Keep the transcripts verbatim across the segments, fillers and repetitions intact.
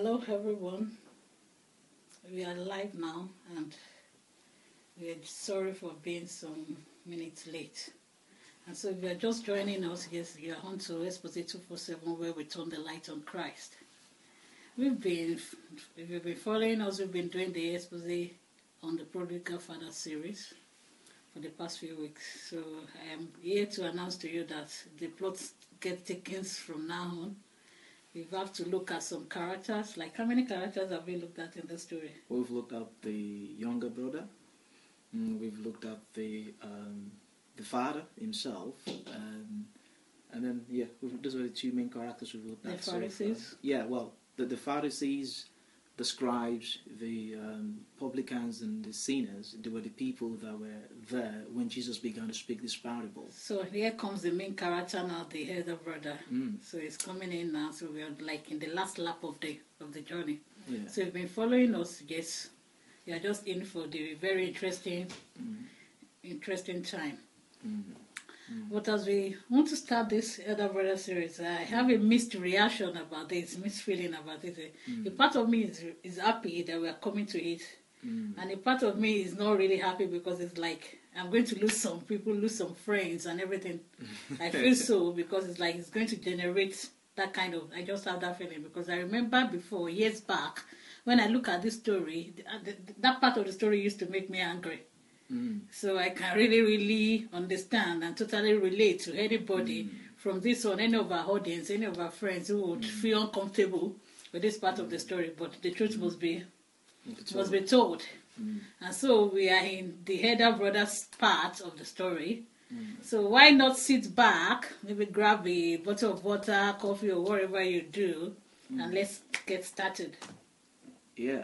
Hello everyone, we are live now and we are sorry for being some minutes late. And so if you are just joining us, yes, you are on to Exposé two forty-seven where we turn the light on Christ. We've been, if you've been following us, we've been doing the Exposé on the Prodigal Father series for the past few weeks. So I am here to announce to you that the plot gets taken from now on. We have to look at some characters. Like, how many characters have we looked at in the story? We've looked at the younger brother. Mm, we've looked at the um, the father himself, um, and then yeah, we've, those are the two main characters we've looked The at. Pharisees. So, uh, yeah, well, the, the Pharisees, the scribes, the um, publicans, and the sinners. They were the people that were there when Jesus began to speak this parable. So here comes the main character now, the elder brother. Mm. So he's coming in now. So we are like in the last lap of the of the journey. Yeah. So you've been following us, yes. You are just in for the very interesting, Mm. interesting time. Mm. Mm. But as we want to start this elder brother series, I have a mixed reaction about this, mixed feeling about it. Mm. A part of me is is happy that we are coming to it. Mm. And a part of me is not really happy because it's like I'm going to lose some people, lose some friends and everything. I feel so because it's like it's going to generate that kind of, I just have that feeling because I remember before, years back, when I look at this story, th- th- that part of the story used to make me angry. Mm. So I can really, really understand and totally relate to anybody Mm. from this one, any of our audience, any of our friends who would mm. feel uncomfortable with this part mm. of the story. But the truth mm. must be must be told. Mm. And so we are in the elder brother's part of the story. Mm. So why not sit back, maybe grab a bottle of water, coffee, or whatever you do, mm. and let's get started. Yeah.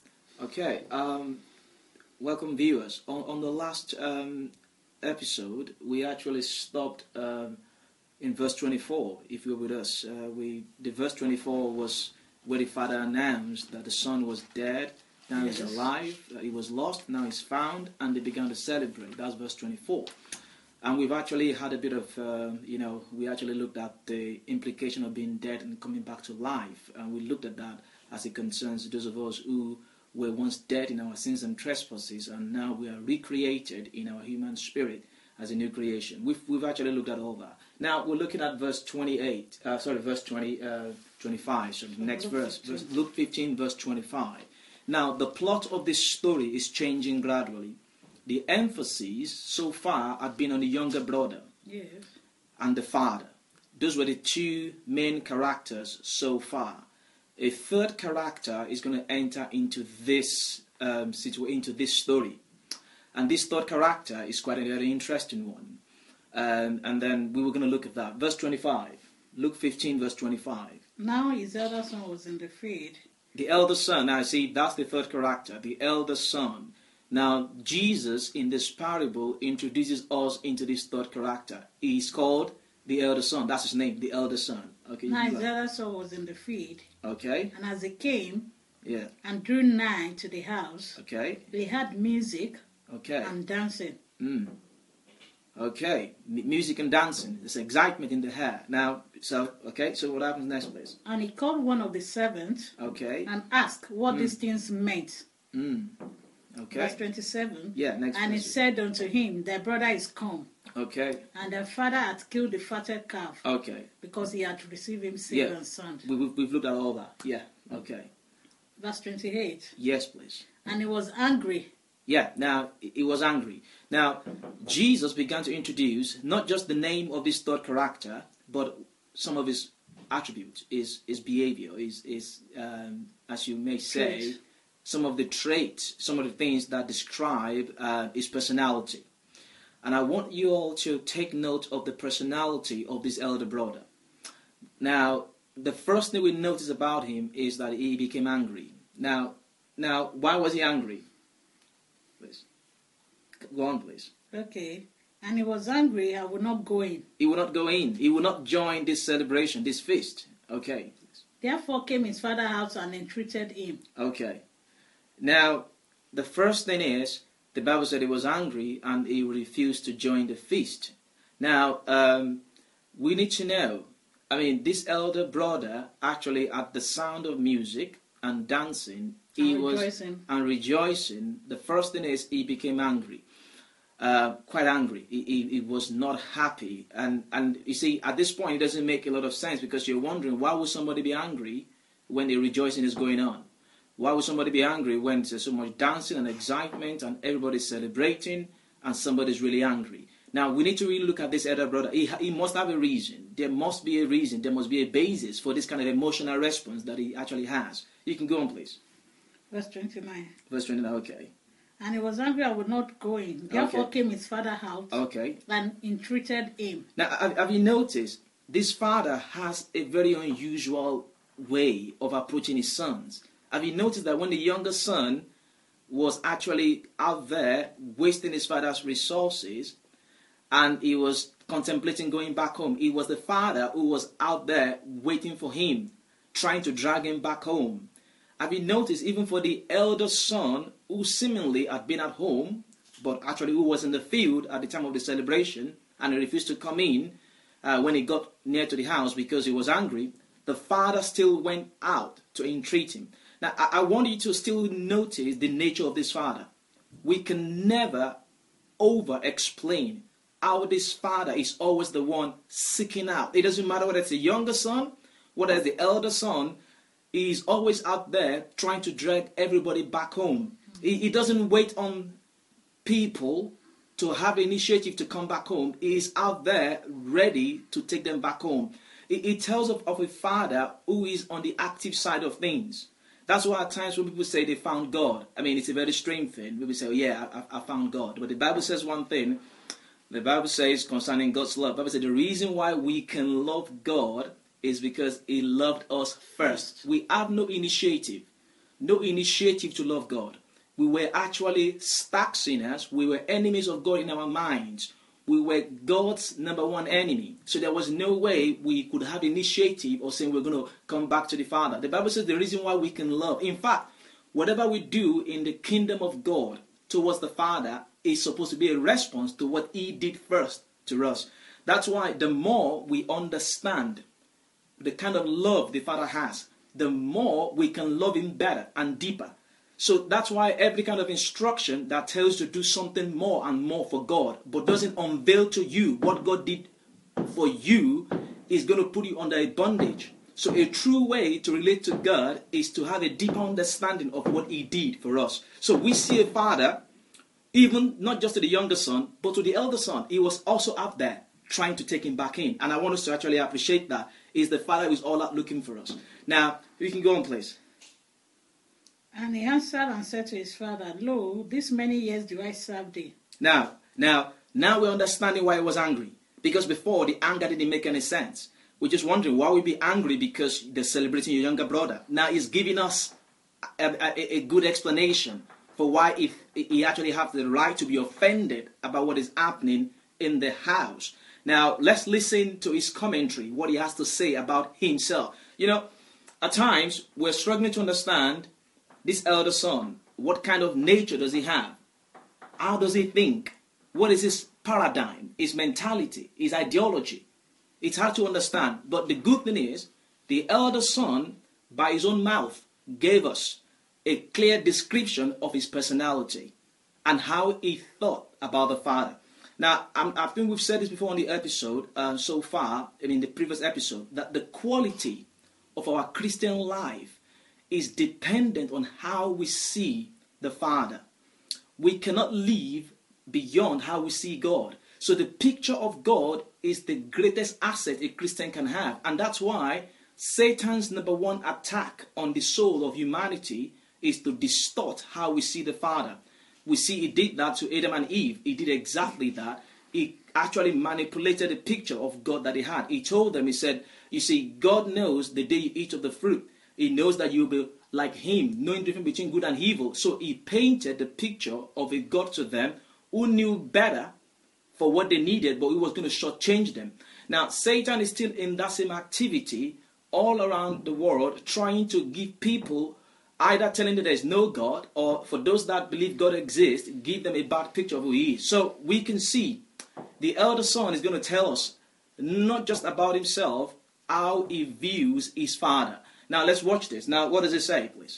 Okay. Um, welcome, viewers. On, on the last um, episode, we actually stopped um, in verse twenty-four. If you're with us, uh, we the verse twenty-four was where the father announced that the son was dead. Now yes. he's alive. Uh, he was lost. Now he's found, and they began to celebrate. That's verse twenty-four. And we've actually had a bit of, uh, you know, we actually looked at the implication of being dead and coming back to life, and we looked at that as it concerns those of us who were once dead in our sins and trespasses, and now we are recreated in our human spirit as a new creation. We've we've actually looked at all that. Now we're looking at verse twenty-eight. Uh, sorry, verse twenty, uh, twenty-five. So the next verse, verse, Luke fifteen, verse twenty-five. Now the plot of this story is changing gradually. The emphasis so far had been on the younger brother yes. and the father. Those were the two main characters so far. A third character is going to enter into this um, situ- into this story, and this third character is quite a very interesting one. Um, and then we were going to look at that. Verse twenty-five, Luke fifteen, verse twenty-five. Now his elder son was in the field. The elder son. Now, see, that's the third character, the elder son. Now, Jesus in this parable introduces us into this third character. He is called the elder son. That's his name, the elder son. Okay. Now his elder son was in the field. Okay. And as he came, yeah, and drew nigh to the house, okay, they had music, okay, and dancing. Mm. Okay, M- music and dancing. There's excitement in the air. Now, so okay. So what happens next, please? And he called one of the servants. Okay. And asked what mm. these things meant. Mm. Okay. Verse twenty-seven. Yeah. Next. And he verse. said unto him, Thy brother is come. Okay. And their father had killed the fatted calf. Okay. Because he had received him safe yeah. and sound. We, we've, we've looked at all that. Yeah. Okay. Verse twenty-eight. Yes, please. And he was angry. Yeah. Now he was angry. Now Jesus began to introduce not just the name of this third character, but some of his attributes, his his behavior, his his um, as you may say, Traits. some of the traits, some of the things that describe uh, his personality. And I want you all to take note of the personality of this elder brother. Now, the first thing we notice about him is that he became angry. Now, now, why was he angry? Please. Go on, please. Okay. And he was angry, I would not go in. He would not go in. He would not join this celebration, this feast. Okay. Therefore came his father out and entreated him. Okay. Now, the first thing is, the Bible said he was angry and he refused to join the feast. Now, um, we need to know, I mean, this elder brother actually, at the sound of music, and dancing, he and was rejoicing. and rejoicing. The first thing is he became angry, uh, quite angry. He, he, he was not happy, and and you see, at this point, it doesn't make a lot of sense because you're wondering why would somebody be angry when the rejoicing is going on? Why would somebody be angry when there's so much dancing and excitement and everybody's celebrating and somebody's really angry? Now, we need to really look at this elder brother. He, he must have a reason. There must be a reason. There must be a basis for this kind of emotional response that he actually has. You can go on, please. Verse twenty-nine. Verse twenty-nine, okay. And he was angry and would not go in. Therefore Okay. came his father out Okay. and entreated him. Now, have, have you noticed, this father has a very unusual way of approaching his sons. Have you noticed that when the younger son was actually out there wasting his father's resources and he was contemplating going back home, it was the father who was out there waiting for him, trying to drag him back home. Have you noticed, even for the elder son, who seemingly had been at home, but actually who was in the field at the time of the celebration, and he refused to come in uh, when he got near to the house because he was angry, the father still went out to entreat him. Now, I, I want you to still notice the nature of this father. We can never over-explain how this father is always the one seeking out. It doesn't matter whether it's the younger son, whether it's the elder son, he's always out there trying to drag everybody back home. He, he doesn't wait on people to have initiative to come back home. He is out there ready to take them back home. It, it tells of, of a father who is on the active side of things. That's why at times when people say they found God, I mean, it's a very strange thing. People say, oh, yeah, I, I found God. But the Bible says one thing. The Bible says concerning God's love, the Bible says the reason why we can love God is because he loved us first. We have no initiative, no initiative to love God. We were actually stark sinners. We were enemies of God in our minds. We were God's number one enemy. So there was no way we could have initiative or saying we're going to come back to the Father. The Bible says the reason why we can love. In fact, whatever we do in the kingdom of God towards the Father is supposed to be a response to what he did first to us. That's why the more we understand the kind of love the Father has, the more we can love him better and deeper. So that's why every kind of instruction that tells you to do something more and more for God, but doesn't unveil to you what God did for you, is going to put you under a bondage. So a true way to relate to God is to have a deeper understanding of what he did for us. So we see a father, even not just to the younger son, but to the elder son. He was also out there trying to take him back in. And I want us to actually appreciate that. Is the father who is all out looking for us. Now, we can go on, please. And he answered and said to his father, Lo, this many years do I serve thee. Now, now, now we're understanding why he was angry. Because before, the anger didn't make any sense. We're just wondering why we'd be angry because they're celebrating your younger brother. Now he's giving us a, a, a good explanation for why if he actually has the right to be offended about what is happening in the house. Now, let's listen to his commentary, what he has to say about himself. You know, at times, we're struggling to understand this elder son. What kind of nature does he have? How does he think? What is his paradigm, his mentality, his ideology? It's hard to understand. But the good thing is, the elder son, by his own mouth, gave us a clear description of his personality and how he thought about the father. Now, I'm, I think we've said this before on the episode uh, so far, I mean the previous episode, that the quality of our Christian life is dependent on how we see the Father. We cannot live beyond how we see God. So the picture of God is the greatest asset a Christian can have. And that's why Satan's number one attack on the soul of humanity is to distort how we see the Father. We see he did that to Adam and Eve. He did exactly that. He actually manipulated the picture of God that he had. He told them, he said, you see, God knows the day you eat of the fruit. He knows that you'll be like him, knowing the difference between good and evil. So he painted the picture of a God to them who knew better for what they needed, but he was going to shortchange them. Now, Satan is still in that same activity all around the world, trying to give people either telling them there is no God, or for those that believe God exists, give them a bad picture of who he is. So we can see the elder son is going to tell us not just about himself, how he views his father. Now let's watch this. Now what does it say, please?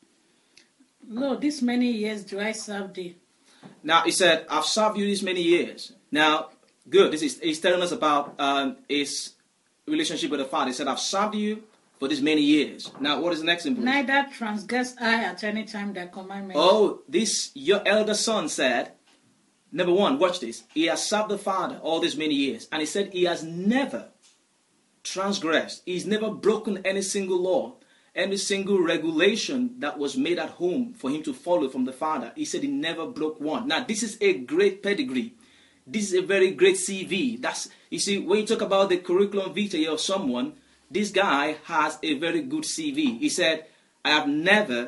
Lo, this many years do I serve thee. Now he said, I've served you these many years. Now, good. This is he's telling us about um, his relationship with the Father. He said, I've served you for these many years. Now, what is the next thing, please? Neither transgress I at any time thy commandment. Oh, this your elder son said, number one, watch this. He has served the Father all these many years. And he said he has never transgressed. He's never broken any single law, any single regulation that was made at home for him to follow from the Father. He said he never broke one. Now, this is a great pedigree. This is a very great C V. That's, you see, when you talk about the curriculum vitae of someone, this guy has a very good C V. He said, I have never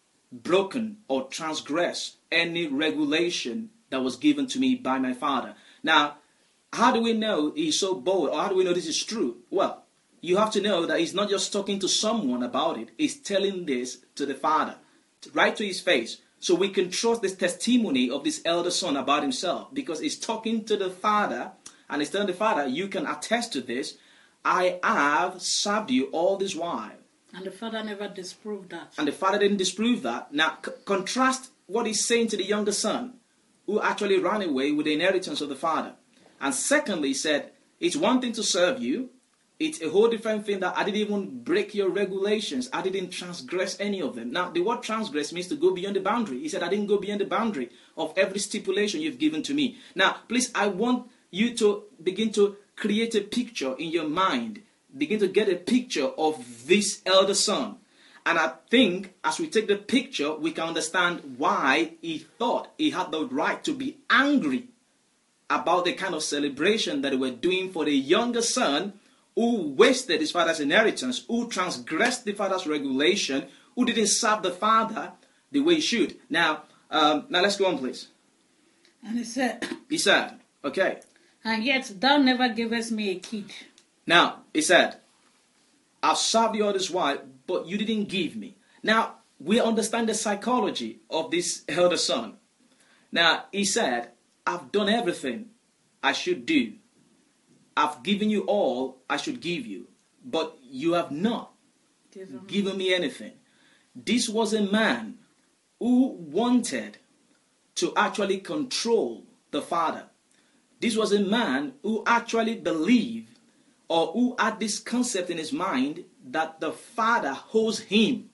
broken or transgressed any regulation that was given to me by my Father. Now, how do we know he's so bold, or how do we know this is true? Well, you have to know that he's not just talking to someone about it. He's telling this to the Father, right to his face. So we can trust this testimony of this elder son about himself, because he's talking to the Father, and he's telling the Father, you can attest to this. I have served you all this while. And the Father never disproved that. And the Father didn't disprove that. Now, c- contrast what he's saying to the younger son, who actually ran away with the inheritance of the Father. And secondly, he said, it's one thing to serve you. It's a whole different thing that I didn't even break your regulations. I didn't transgress any of them. Now, the word transgress means to go beyond the boundary. He said, I didn't go beyond the boundary of every stipulation you've given to me. Now, please, I want you to begin to create a picture in your mind. Begin to get a picture of this elder son. And I think as we take the picture, we can understand why he thought he had the right to be angry about the kind of celebration that they were doing for the younger son, who wasted his father's inheritance, who transgressed the father's regulation, who didn't serve the father the way he should. Now, um, now let's go on, please. And he said, He said, okay. and yet thou never gavest me a kid. Now, he said, I've served you all this while, but you didn't give me. Now, we understand the psychology of this elder son. Now, he said, I've done everything I should do. I've given you all I should give you, but you have not Given me. given me anything. This was a man who wanted to actually control the Father. This was a man who actually believed, or who had this concept in his mind, that the Father owes him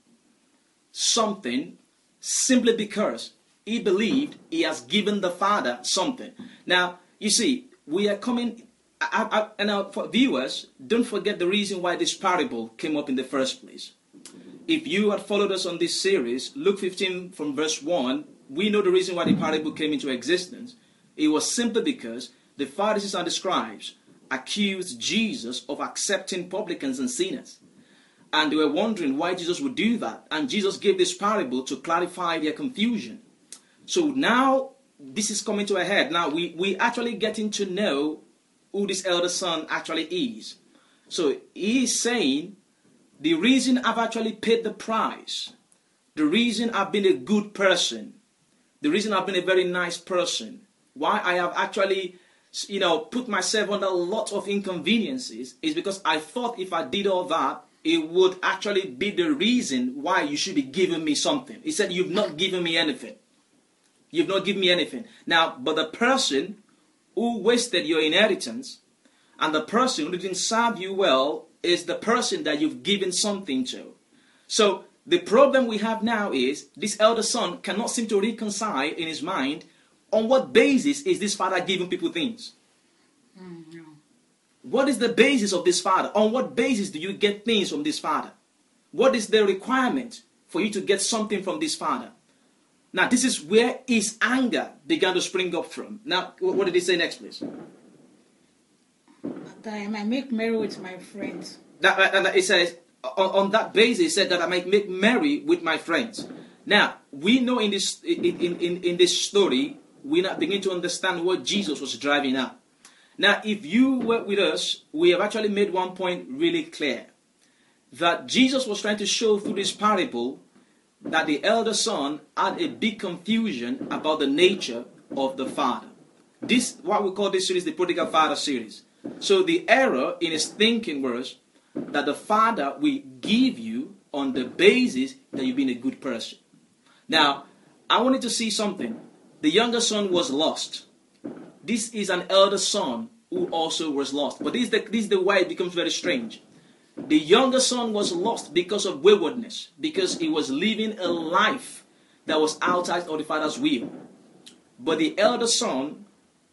something simply because he believed he has given the Father something. Now, you see, we are coming, I, I, and now for viewers, don't forget the reason why this parable came up in the first place. If you had followed us on this series, Luke fifteen from verse one, we know the reason why the parable came into existence. It was simply because the Pharisees and the scribes accused Jesus of accepting publicans and sinners. And they were wondering why Jesus would do that. And Jesus gave this parable to clarify their confusion. So now this is coming to a head. Now we, we actually getting to know who this elder son actually is. So he is saying, the reason I've actually paid the price, the reason I've been a good person, the reason I've been a very nice person, why I have actually, you know, put myself under a lot of inconveniences, is because I thought if I did all that, it would actually be the reason why you should be giving me something. He said, you've not given me anything. You've not given me anything. Now, but the person who wasted your inheritance and the person who didn't serve you well is the person that you've given something to. So the problem we have now is this elder son cannot seem to reconcile in his mind on what basis is this father giving people things. Mm, no. What is the basis of this father? On what basis do you get things from this father? What is the requirement for you to get something from this father? Now, this is where his anger began to spring up from. Now, what did he say next, please? That I might make merry with my friends. That, that, that it says, on, on that basis, it said that I might make merry with my friends. Now, we know in this, in, in, in, in this story, we now begin to understand what Jesus was driving at. Now, if you were with us, we have actually made one point really clear. That Jesus was trying to show through this parable that the elder son had a big confusion about the nature of the father. This, what we call this series, the Prodigal Father series. So the error in his thinking was that the Father will give you on the basis that you've been a good person. Now, I wanted to see something. The younger son was lost. This is an elder son who also was lost. But this is the, this is the way it becomes very strange. The younger son was lost because of waywardness, because he was living a life that was outside of the Father's will. But the elder son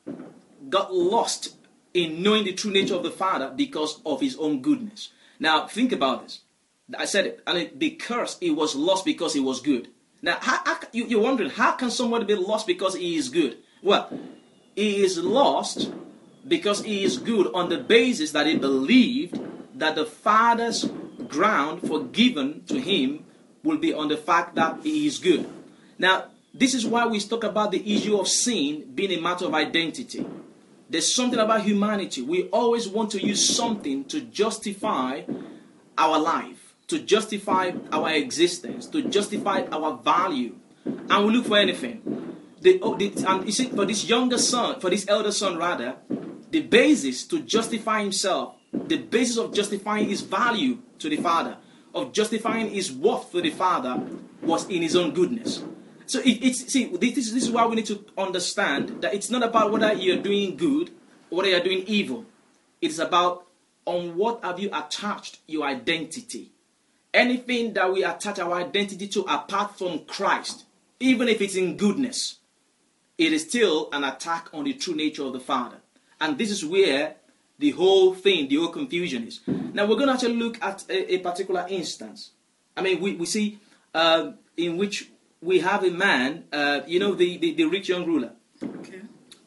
got lost in knowing the true nature of the Father because of his own goodness. Now, think about this. I said it. I mean, because he was lost because he was good. Now, how, how, you, you're wondering, how can somebody be lost because he is good? Well, he is lost because he is good on the basis that he believed that the Father's ground for given to him will be on the fact that he is good. Now, this is why we talk about the issue of sin being a matter of identity. There's something about humanity. We always want to use something to justify our life, to justify our existence, to justify our value. And we look for anything. The, oh, the, and you see, for this younger son, for this elder son rather, the basis to justify himself, the basis of justifying his value to the Father, of justifying his worth to the Father, was in his own goodness. So it, it's see this is, this is why we need to understand that it's not about whether you're doing good or whether you're doing evil. It's about on what have you attached your identity. Anything that we attach our identity to apart from Christ, even if it's in goodness, it is still an attack on the true nature of the Father. And this is where the whole thing, the whole confusion is. Now we're going to actually look at a, a particular instance. I mean, we, we see uh, in which we have a man, uh, you know, the, the, the rich young ruler. Okay.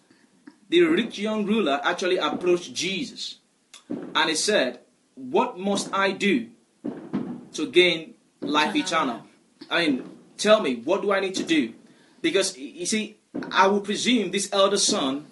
The rich young ruler actually approached Jesus. And he said, what must I do to gain life eternal? I mean, tell me, what do I need to do? Because, you see, I would presume this elder son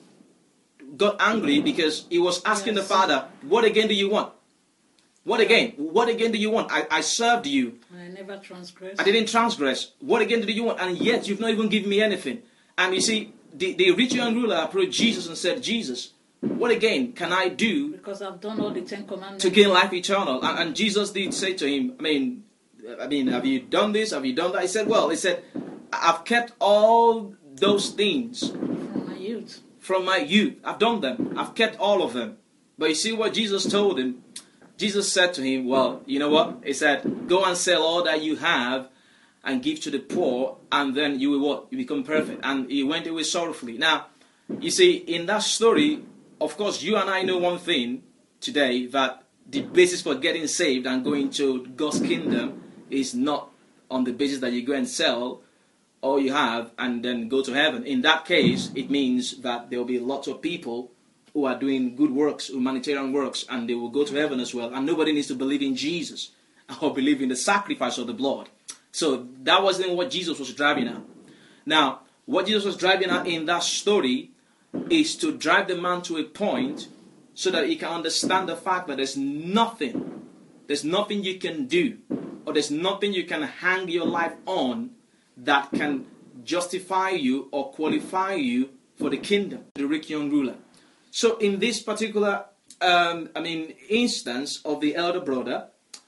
got angry because he was asking yes. the father, what again do you want? What again? What again do you want? I, I served you. I never transgressed. I didn't transgress. What again do you want? And yet you've not even given me anything. And you see, the, the rich young ruler approached Jesus and said, Jesus, what again can I do? Because I've done all the Ten Commandments. To gain life eternal. And, and Jesus did say to him, I mean, I mean, have you done this? Have you done that? He said, well, he said, I've kept all those things. From my youth. From my youth. I've done them. I've kept all of them. But you see what Jesus told him? Jesus said to him, well, you know what? He said, go and sell all that you have and give to the poor, and then you will what? You become perfect. And he went away sorrowfully. Now, you see, in that story, of course, you and I know one thing today, that the basis for getting saved and going to God's kingdom is not on the basis that you go and sell all you have and then go to heaven. In that case, it means that there will be lots of people who are doing good works, humanitarian works, and they will go to heaven as well. And nobody needs to believe in Jesus or believe in the sacrifice of the blood. So that wasn't what Jesus was driving at. Now, what Jesus was driving at in that story is to drive the man to a point so that he can understand the fact that there's nothing, there's nothing you can do, or there's nothing you can hang your life on that can justify you or qualify you for the kingdom, the rich young ruler. So in this particular, um, I mean, instance of the elder brother,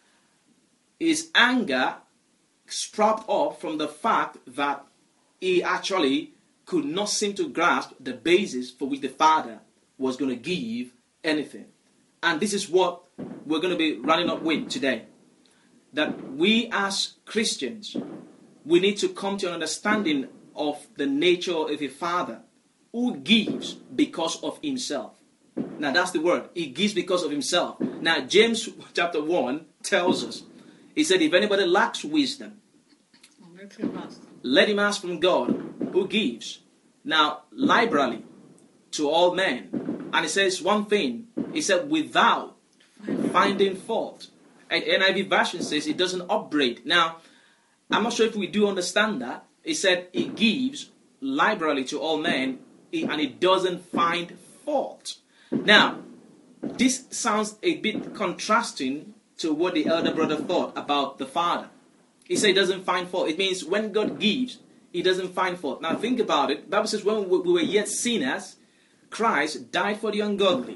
his anger sprout up from the fact that he actually could not seem to grasp the basis for which the Father was going to give anything. And this is what we're going to be running up with today. That we as Christians, we need to come to an understanding of the nature of a Father who gives because of himself. Now that's the word. He gives because of himself. Now James chapter one tells us, he said, if anybody lacks wisdom, let him ask. Let him ask from God, who gives. Now, liberally to all men. And he says one thing. He said, without finding fault. And N I V version says it doesn't upbraid. Now, I'm not sure if we do understand that. He said he gives liberally to all men, and it doesn't find fault. Now, this sounds a bit contrasting to what the elder brother thought about the Father. He said he doesn't find fault. It means when God gives, he doesn't find fault. Now think about it. The Bible says when we were yet sinners, Christ died for the ungodly.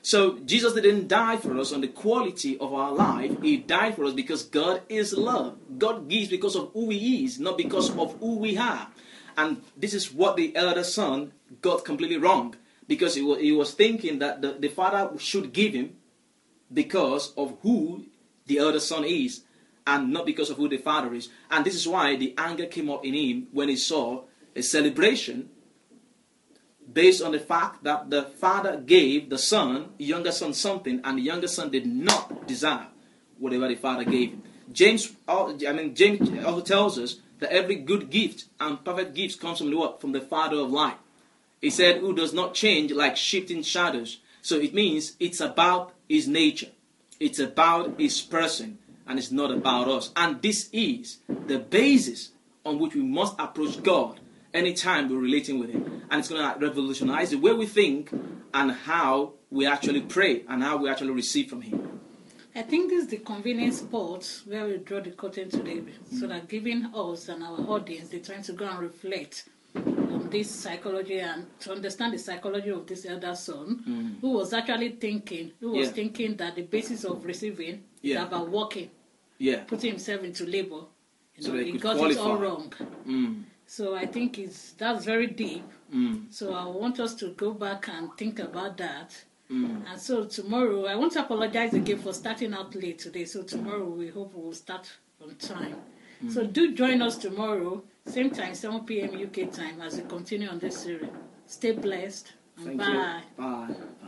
So Jesus didn't die for us on the quality of our life. He died for us because God is love. God gives because of who he is, not because of who we are. And this is what the elder son got completely wrong. Because he was, he was thinking that the, the father should give him because of who the elder son is, and not because of who the father is. And this is why the anger came up in him when he saw a celebration based on the fact that the father gave the son, the younger son, something, and the younger son did not desire whatever the father gave him. James, I mean, James also tells us that every good gift and perfect gift comes from the what? From the Father of light. He said, who does not change like shifting shadows. So it means it's about his nature. It's about his person. And it's not about us. And this is the basis on which we must approach God anytime we're relating with him. And it's going to revolutionize the way we think and how we actually pray and how we actually receive from him. I think this is the convenient spot where we draw the curtain today, mm. so that giving us and our audience the time to go and reflect on this psychology and to understand the psychology of this elder son, mm. who was actually thinking, who was yeah. thinking that the basis of receiving yeah. is about working, yeah. putting himself into labor. You so know, he got qualify. it all wrong. Mm. So I think it's that's very deep. Mm. So I want us to go back and think about that. Mm. And so tomorrow, I want to apologize again for starting out late today. So tomorrow we hope we'll start on time. Mm. So do join us tomorrow, same time, seven p.m. U K time, as we continue on this series. Stay blessed. And Thank bye. You. Bye.